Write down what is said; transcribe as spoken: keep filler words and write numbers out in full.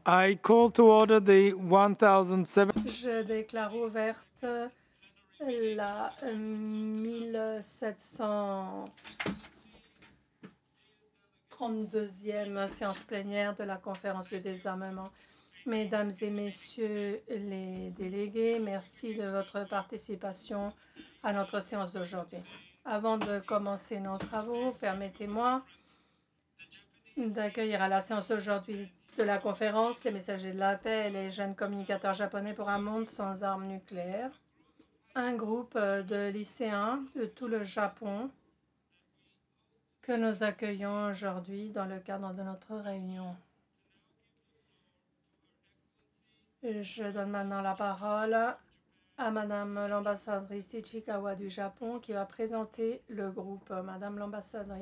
I call to order the one thousand seven. Je déclare ouverte la mille sept cent trente-deuxième séance plénière de la conférence du désarmement. Mesdames et messieurs les délégués, merci de votre participation à notre séance d'aujourd'hui. Avant de commencer nos travaux, permettez-moi d'accueillir à la séance d'aujourd'hui de la conférence les messagers de la paix et les jeunes communicateurs japonais pour un monde sans armes nucléaires. Un groupe de lycéens de tout le Japon que nous accueillons aujourd'hui dans le cadre de notre réunion. Je donne maintenant la parole à Madame l'ambassadrice Ichikawa du Japon qui va présenter le groupe. Madame l'ambassadrice.